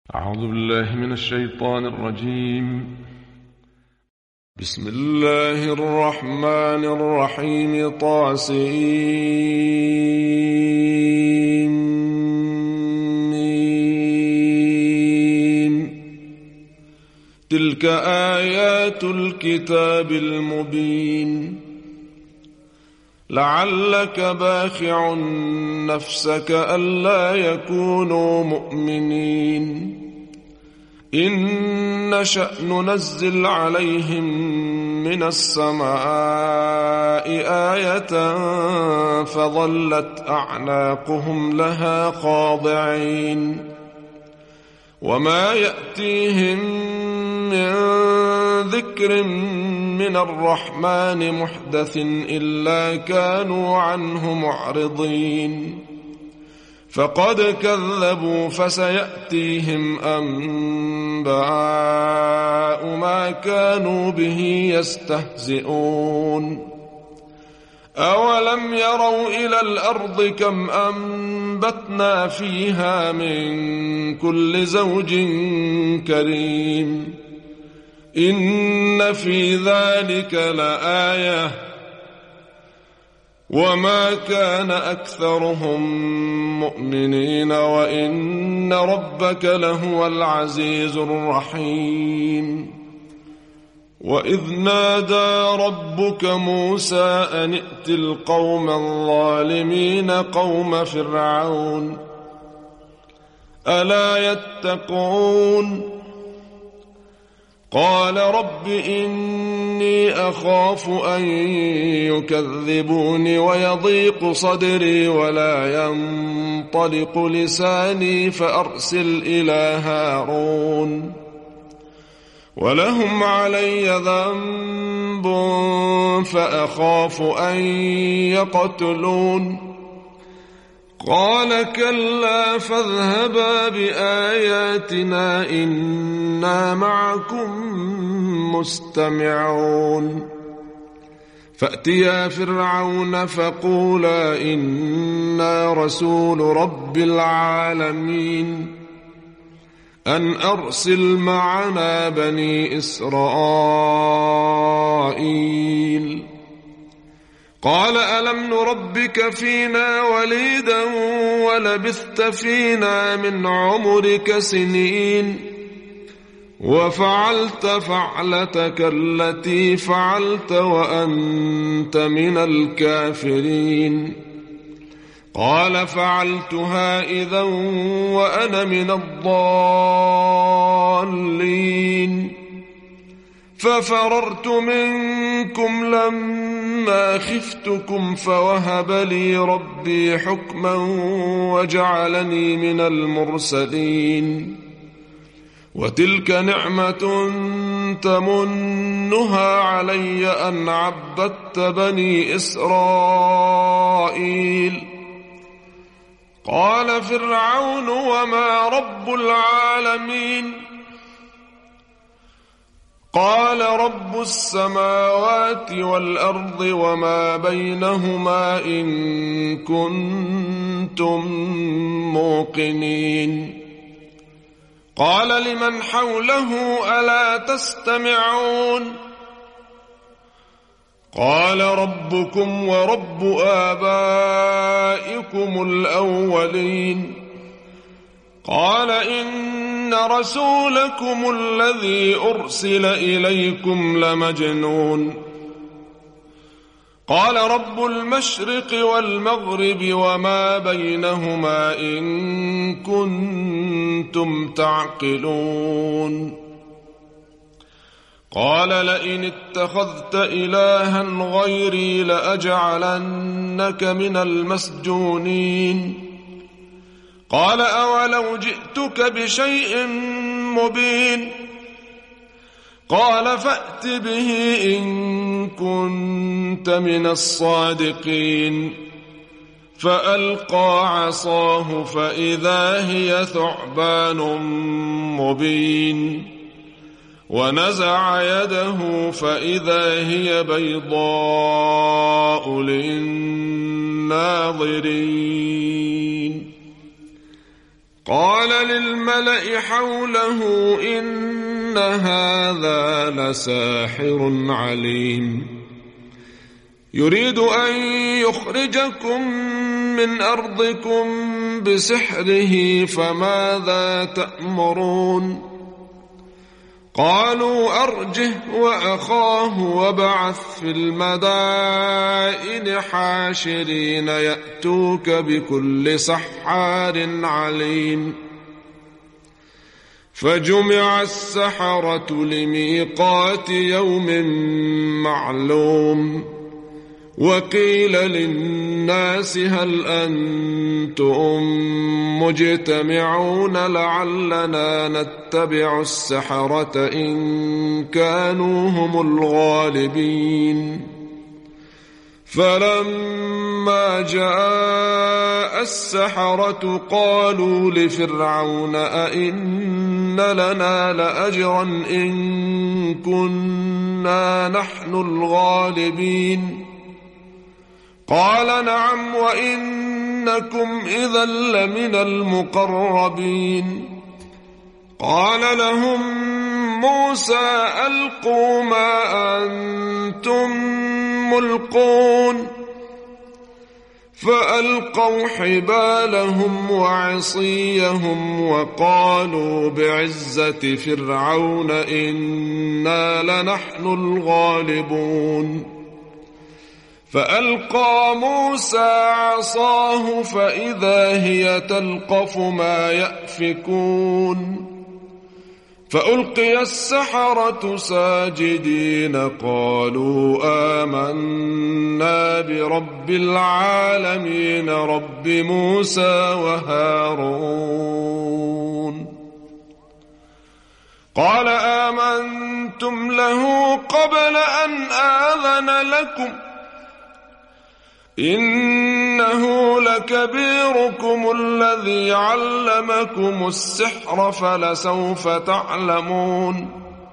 أعوذ بالله من الشيطان الرجيم. بسم الله الرحمن الرحيم. طاسين. تلك آيات الكتاب المبين. لعلك باخع نفسك ألا يكونوا مؤمنين. إن نشأ ننزل عليهم من السماء آية فظلت أعناقهم لها خاضعين. وما يأتيهم من ذكر من الرحمن محدث إلا كانوا عنه معرضين. فقد كذبوا فسيأتيهم أنباء ما كانوا به يستهزئون. أولم يروا إلى الأرض كم أنبتنا فيها من كل زوج كريم. إن في ذلك لآية وما كان أكثرهم مؤمنين وإن ربك لهو العزيز الرحيم. وإذ نادى ربك موسى أن ائت القوم الظالمين قوم فرعون ألا يتقون. قال رب إني أخاف أن يكذبوني ويضيق صدري ولا ينطلق لساني فأرسل إلى هارون ولهم علي ذنب فأخاف أن يقتلون. قال كلا فاذهبا بآياتنا إنا معكم مستمعون. فأتيا فرعون فقولا إنا رسول رب العالمين أن أرسل معنا بني إسرائيل. قال ألم نربك فينا وليدا ولبثت فينا من عمرك سنين وفعلت فعلتك التي فعلت وأنت من الكافرين. قال فعلتها إذا وأنا من الضالين. ففررت منكم لما خفتكم فوهب لي ربي حكما وجعلني من المرسلين. وتلك نعمة تمنها علي أن عبدت بني إسرائيل. قال فرعون وما رب العالمين. قال رب السماوات والأرض وما بينهما إن كنتم موقنين. قال لمن حوله ألا تستمعون. قال ربكم ورب آبائكم الأولين. قال إن رسولكم الذي أرسل إليكم لمجنون. قال رب المشرق والمغرب وما بينهما إن كنتم تعقلون. قال لئن اتخذت إلها غيري لأجعلنك من المسجونين. قال أولو جئتك بشيء مبين. قال فأت به إن كنت من الصادقين. فألقى عصاه فإذا هي ثعبان مبين. ونزع يده فإذا هي بيضاء للناظرين. قال للملأ حوله إن هذا لساحر عليم يريد أن يخرجكم من أرضكم بسحره فماذا تأمرون قالوا أرجه وأخاه وابعث في المدائن حاشرين يأتوك بكل سحار عليم فجمع السحرة لميقات يوم معلوم وقيل للناس هل أنتم مجتمعون لعلنا نتبع السحرة إن كانوا هم الغالبين فلما جاء السحرة قالوا لفرعون أئن لنا لأجرا إن كنا نحن الغالبين قال نعم وإنكم إذا لمن المقربين قال لهم موسى ألقوا ما أنتم ملقون فألقوا حبالهم وعصيهم وقالوا بعزة فرعون إنا لنحن الغالبون فألقى موسى عصاه فإذا هي تلقف ما يأفكون فألقي السحرة ساجدين قالوا آمنا برب العالمين رب موسى وهارون قال آمنتم له قبل أن آذن لكم إنه لكبيركم الذي علمكم السحر فلسوف تعلمون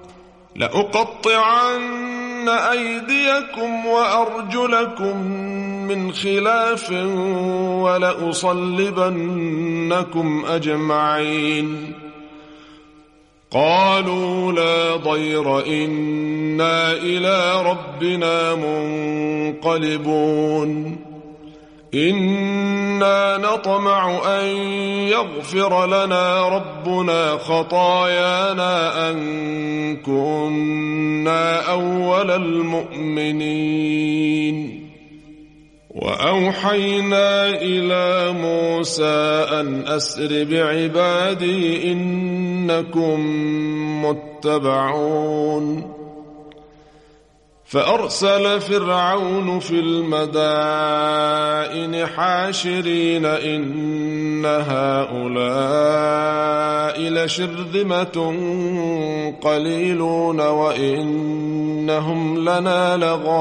لأقطعن أيديكم وأرجلكم من خلاف ولأصلبنكم أجمعين قالوا لا ضير إنا إلى ربنا منقلبون إنا نطمع أن يغفر لنا ربنا خطايانا أن كنا أول المؤمنين وأوحينا إلى موسى أن أسر بعبادي إنكم متبعون فأرسل فرعون في المدائن حاشرين إن هؤلاء لشرذمة قليلون وإنهم لنا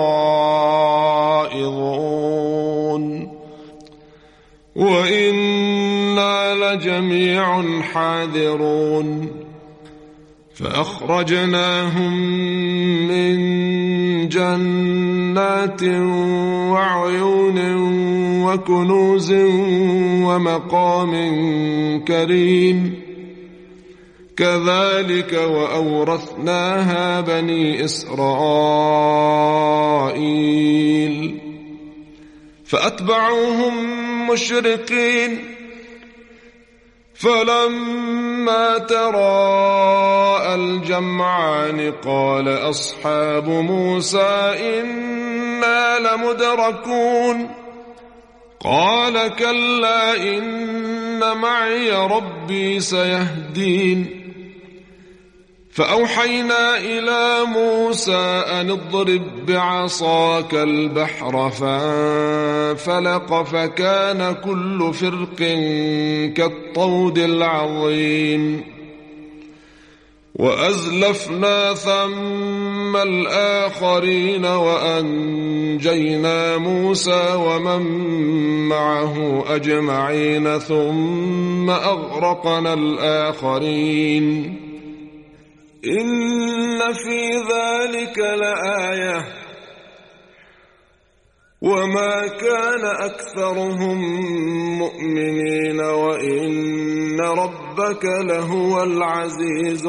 لغائظون وإنا لجميع حاذرون فأخرجناهم من جنات وعيون وكنوز ومقام كريم كذلك وأورثناها بني إسرائيل فأتبعوهم مشرقين فلما تراءى الجمعان قال أصحاب موسى إنا لمدركون قال كلا إن معي ربي سيهدين فأوحينا إلى موسى أن اضرب بعصاك البحر فانفلق فكان كل فرق كالطود العظيم وأزلفنا ثم الآخرين وأنجينا موسى ومن معه أجمعين ثم أغرقنا الآخرين إن في ذلك لآية وما كان أكثرهم مؤمنين وإن ربك لهو العزيز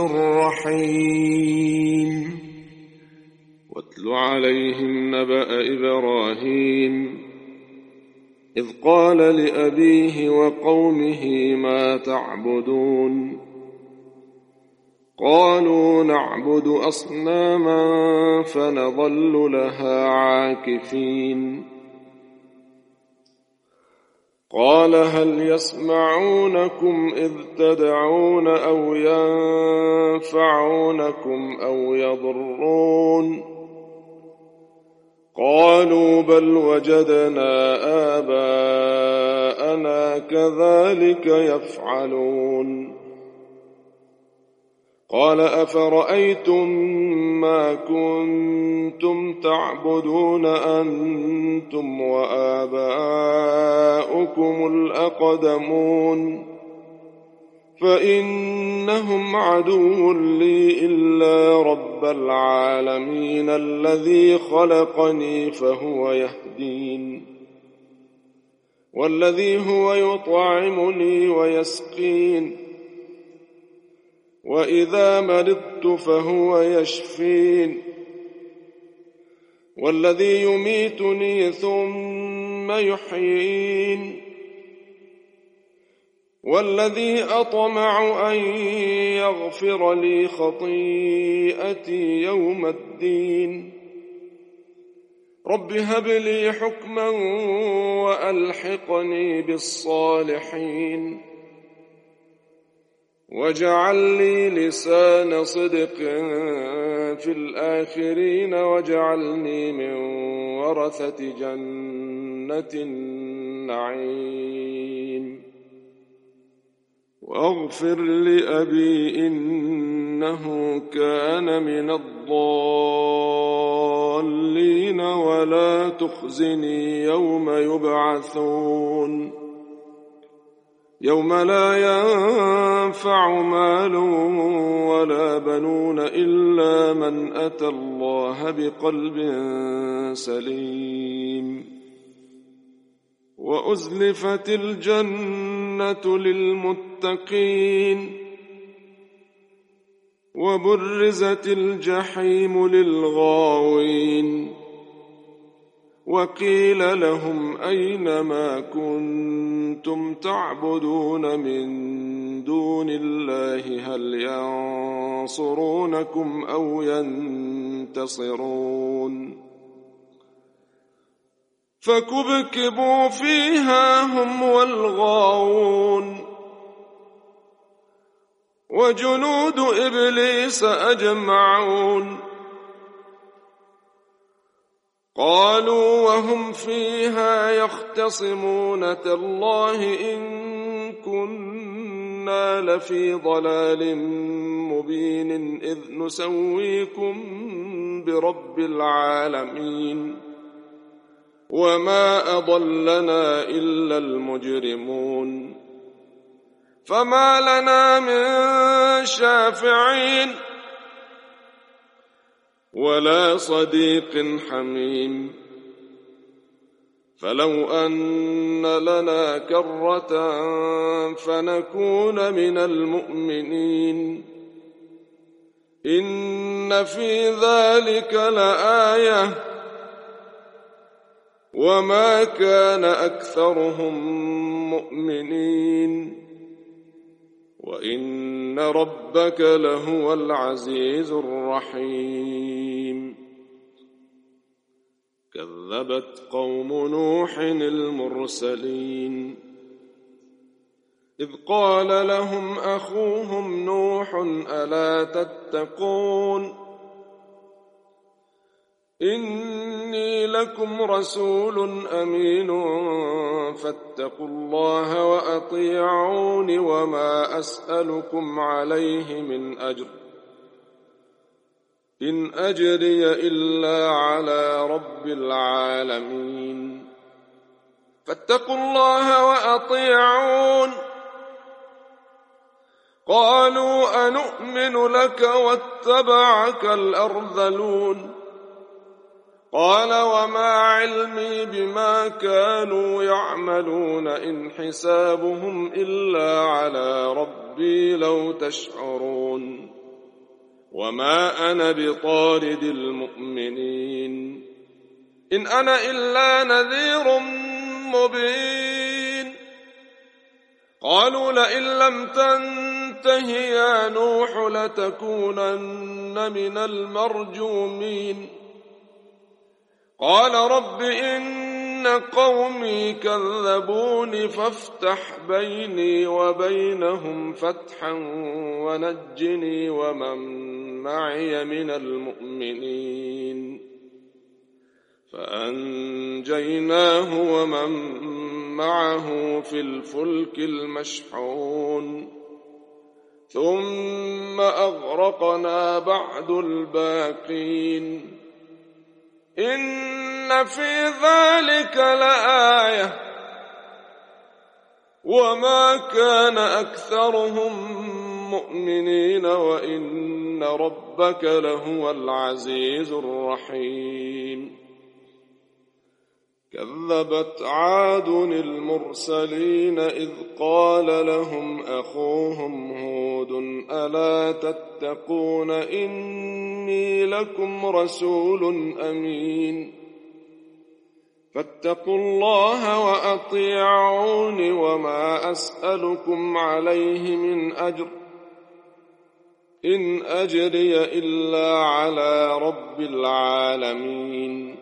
الرحيم. واتل عليهم نبأ إبراهيم إذ قال لأبيه وقومه ما تعبدون قالوا نعبد أصناما فنظل لها عاكفين قال هل يسمعونكم إذ تدعون أو ينفعونكم أو يضرون قالوا بل وجدنا آباءنا كذلك يفعلون قال أفرأيتم ما كنتم تعبدون أنتم وآباؤكم الأقدمون فإنهم عدو لي إلا رب العالمين الذي خلقني فهو يهدين والذي هو يطعمني ويسقين وإذا مرضت فهو يشفين والذي يميتني ثم يحيين والذي أطمع أن يغفر لي خطيئتي يوم الدين رب هب لي حكما وألحقني بالصالحين واجعل لي لسان صدق في الآخرين واجعلني من ورثة جنة النعيم واغفر لأبي إنه كان من الضالين ولا تخزني يوم يبعثون يوم لا ينفع مال ولا بنون إلا من أتى الله بقلب سليم وأزلفت الجنة للمتقين وبرزت الجحيم للغاوين وقيل لهم أين ما كنتم تعبدون من دون الله هل ينصرونكم أو ينتصرون فكبكبوا فيها هم والغاوون وجنود إبليس أجمعون قالوا وهم فيها يختصمون تالله إن كنا لفي ضلال مبين إذ نسويكم برب العالمين وما أضلنا إلا المجرمون فما لنا من شافعين ولا صديق حميم فلو أن لنا كرة فنكون من المؤمنين إن في ذلك لآية وما كان أكثرهم مؤمنين وإن ربك لهو العزيز الرحيم كذبت قوم نوح المرسلين إذ قال لهم أخوهم نوح ألا تتقون إني لكم رسول أمين فاتقوا الله وأطيعون وما أسألكم عليه من أجر إن أجري إلا على رب العالمين فاتقوا الله وأطيعون قالوا أنؤمن لك واتبعك الأرذلون قال وما علمي بما كانوا يعملون إن حسابهم إلا على ربي لو تشعرون وما أنا بطارد المؤمنين إن أنا إلا نذير مبين قالوا لئن لم تنته يا نوح لتكونن من المرجومين قال رب إن قومي كذبوني فافتح بيني وبينهم فتحا ونجني ومن معي من المؤمنين فأنجيناه ومن معه في الفلك المشحون ثم أغرقنا بعد الباقين إن في ذلك لآية وما كان أكثرهم مؤمنين وإن ربك لهو العزيز الرحيم كذبت عاد المرسلين إذ قال لهم أخوهم هود ألا تتقون إني لكم رسول أمين فاتقوا الله وأطيعون وما أسألكم عليه من أجر إن أجري إلا على رب العالمين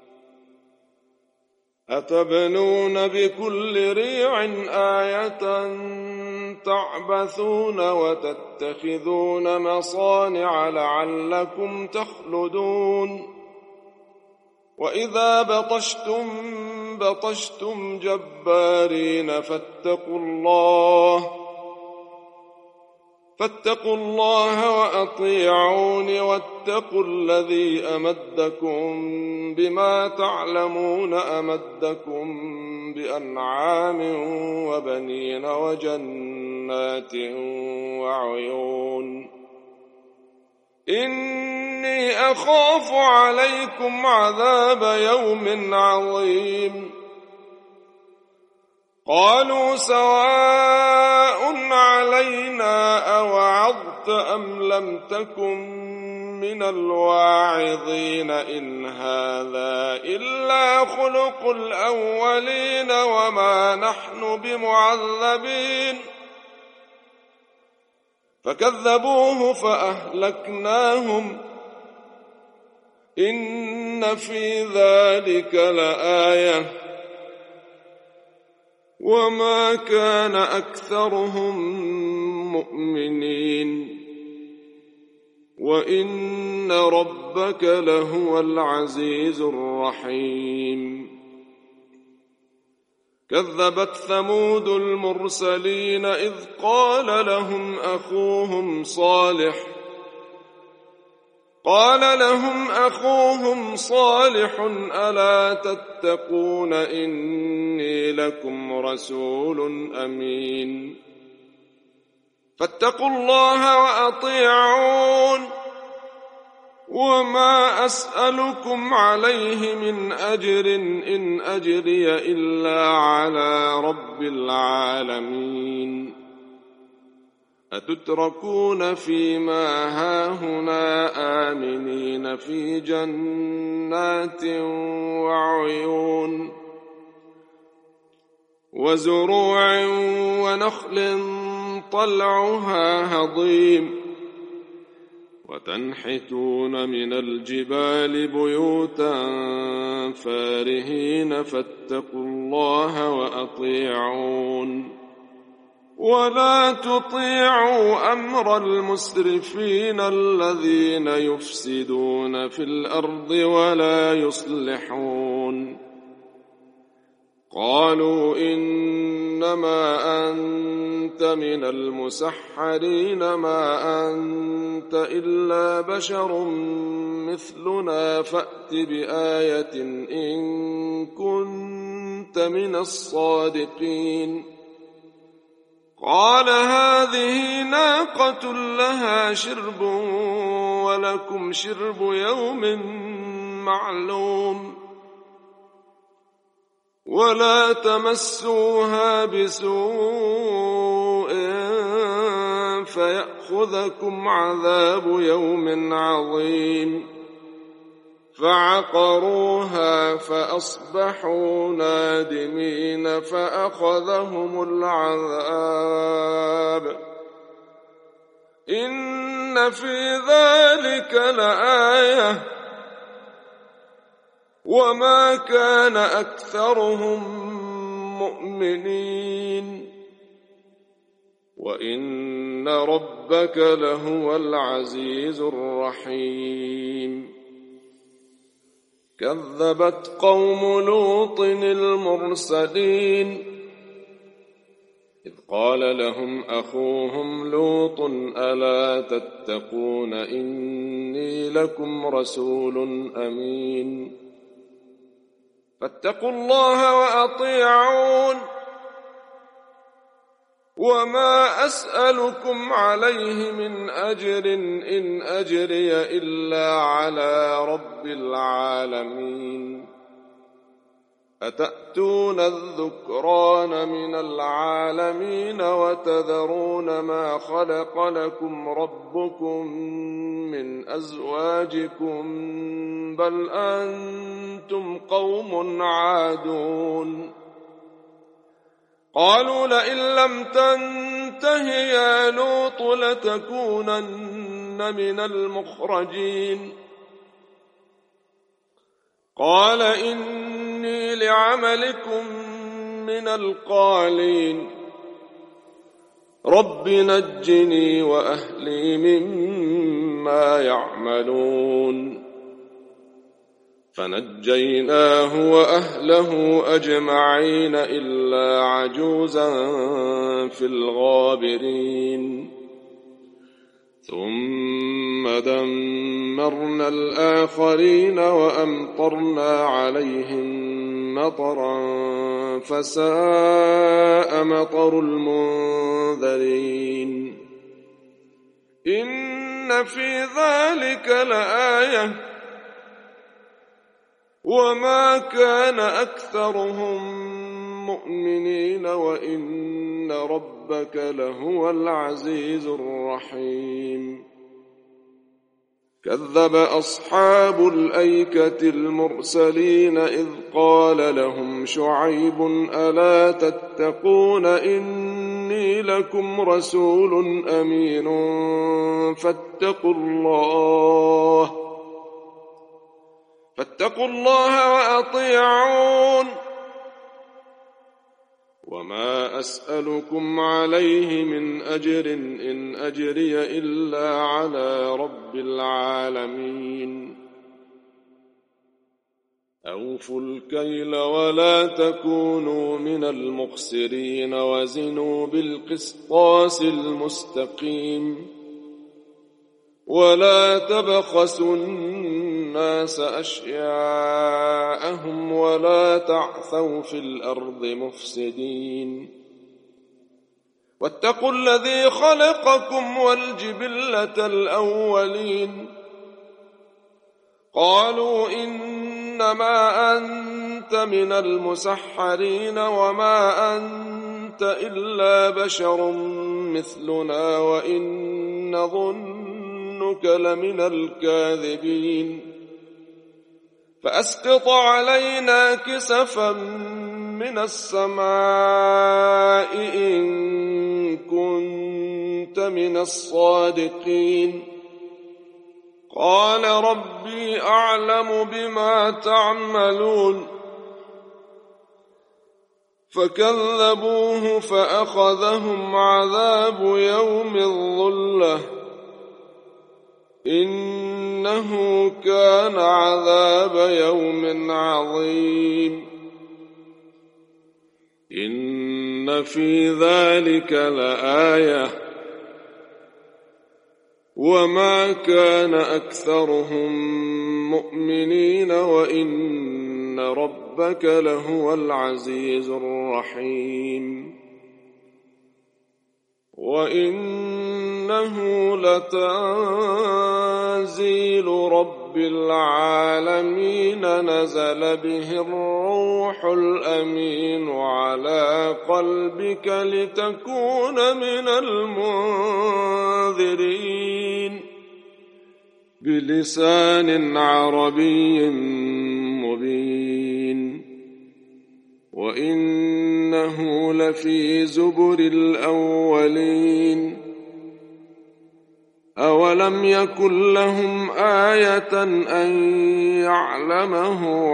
أتبنون بكل ريع آية تعبثون وتتخذون مصانع لعلكم تخلدون وإذا بطشتم جبارين فاتقوا الله وأطيعون واتقوا الذي أمدكم بما تعلمون أمدكم بأنعام وبنين وجنات وعيون إني أخاف عليكم عذاب يوم عظيم قالوا سواء علينا أوعظت أم لم تكن من الواعظين إن هذا إلا خلق الأولين وما نحن بمعذبين فكذبوه فأهلكناهم إن في ذلك لآية وما كان أكثرهم مؤمنين وإن ربك لهو العزيز الرحيم كذبت ثمود المرسلين إذ قال لهم أخوهم صالح ألا تتقون إني لكم رسول أمين فاتقوا الله وأطيعون وما أسألكم عليه من أجر إن أجري إلا على رب العالمين أتتركون فيما هاهنا آمنين في جنات وعيون وزروع ونخل طلعها هضيم وتنحتون من الجبال بيوتا فارهين فاتقوا الله وأطيعون ولا تطيعوا أمر المسرفين الذين يفسدون في الأرض ولا يصلحون قالوا إنما أنت من المسحرين ما أنت إلا بشر مثلنا فأت بآية إن كنت من الصادقين قال هذه ناقة لها شرب ولكم شرب يوم معلوم ولا تمسوها بسوء فيأخذكم عذاب يوم عظيم فعقروها فأصبحوا نادمين فأخذهم العذاب إن في ذلك لآية وما كان أكثرهم مؤمنين وإن ربك لهو العزيز الرحيم كذبت قوم لوط المرسلين إذ قال لهم أخوهم لوط ألا تتقون إني لكم رسول أمين فاتقوا الله وأطيعون وما أسألكم عليه من أجر إن أجري إلا على رب العالمين أتأتون الذكران من العالمين وتذرون ما خلق لكم ربكم من أزواجكم بل أنتم قوم عادون قالوا لئن لم تنته يا لوط لتكونن من المخرجين قال إني لعملكم من القالين رب نجني وأهلي مما يعملون فنجيناه وأهله أجمعين إلا عجوزا في الغابرين ثم دمرنا الآخرين وأمطرنا عليهم مطرا فساء مطر المنذرين إن في ذلك لآية وما كان أكثرهم مؤمنين وإن ربك لهو العزيز الرحيم كذب أصحاب الأيكة المرسلين إذ قال لهم شعيب ألا تتقون إني لكم رسول أمين فاتقوا الله وأطيعون وما أسألكم عليه من أجر إن أجري إلا على رب العالمين أوفوا الكيل ولا تكونوا من المخسرين وزنوا بالقسطاس المستقيم ولا تبخسوا الناس أشياءهم ولا تعثوا في الأرض مفسدين واتقوا الذي خلقكم والجبلة الأولين قالوا إنما أنت من المسحرين وما أنت إلا بشر مثلنا وإن نظنك لمن الكاذبين فأسقط علينا كسفا من السماء إن كنت من الصادقين قال ربي أعلم بما تعملون فكذبوه فأخذهم عذاب يوم الظلة إنه كان عذاب يوم عظيم إن في ذلك لآية وما كان أكثرهم مؤمنين وإن ربك لهو العزيز الرحيم وإنه لتنزيل رب رب العالمين نزل به الروح الأمين على قلبك لتكون من المنذرين بلسان عربي مبين وإنه لفي زبر الأولين أولم يكن لهم آية أن يعلمه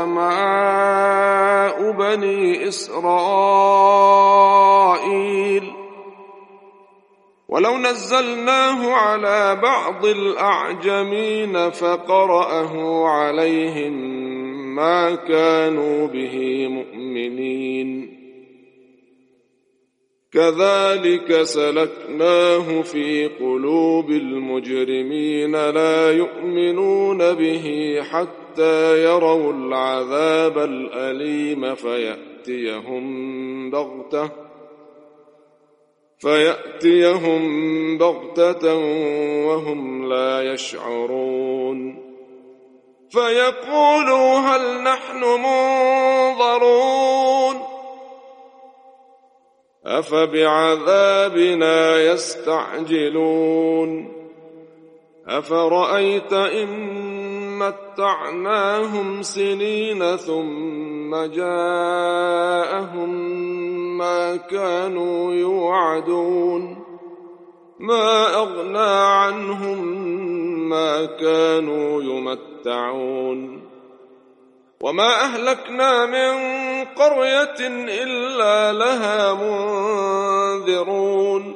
علماء بني إسرائيل ولو نزلناه على بعض الأعجمين فقرأه عليهم ما كانوا به مؤمنين كذلك سلكناه في قلوب المجرمين لا يؤمنون به حتى يروا العذاب الأليم فيأتيهم بغتة وهم لا يشعرون فيقولوا هل نحن منظرون أفبعذابنا يستعجلون أفرأيت إن متعناهم سنين ثم جاءهم ما كانوا يوعدون ما أغنى عنهم ما كانوا يمتعون وما أهلكنا من قرية إلا لها منذرون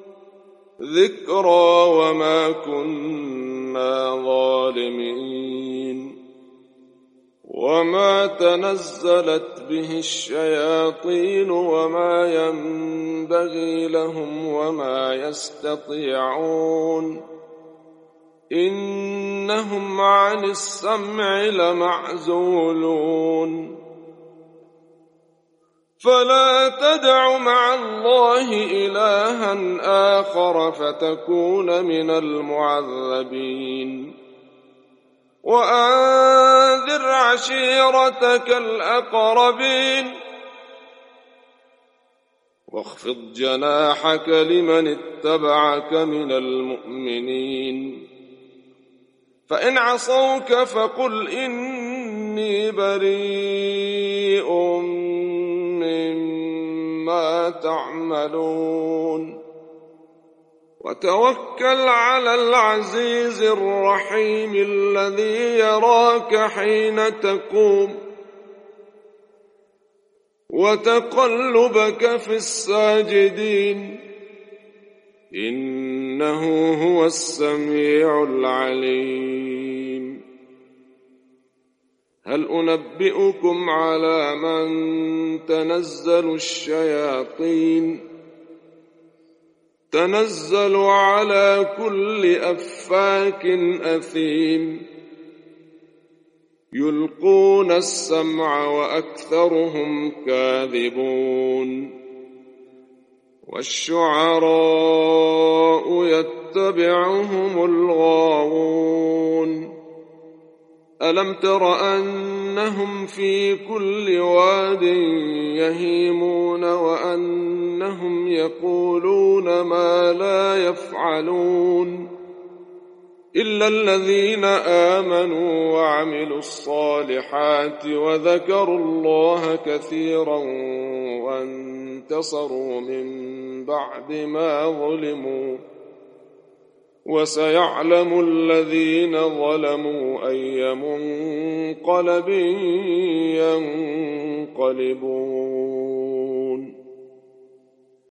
ذكرى وما كنا ظالمين وما تنزلت به الشياطين وما ينبغي لهم وما يستطيعون إنهم عن السمع لمعزولون فلا تدع مع الله إلها آخر فتكون من المعذبين وأنذر عشيرتك الأقربين واخفض جناحك لمن اتبعك من المؤمنين فإن عصوك فقل إني بريء مما تعملون وتوكل على العزيز الرحيم الذي يراك حين تقوم وتقلبك في الساجدين إنه هو السميع العليم هل أنبئكم على من تنزل الشياطين تنزل على كل أفاك أثيم يلقون السمع وأكثرهم كاذبون والشعراء يتبعهم الغاوون ألم تر أنهم في كل واد يهيمون وأنهم يقولون ما لا يفعلون إلا الذين آمنوا وعملوا الصالحات وذكروا الله كثيرا وانتصروا من بعد ما ظلموا وسيعلم الذين ظلموا أي منقلب ينقلبون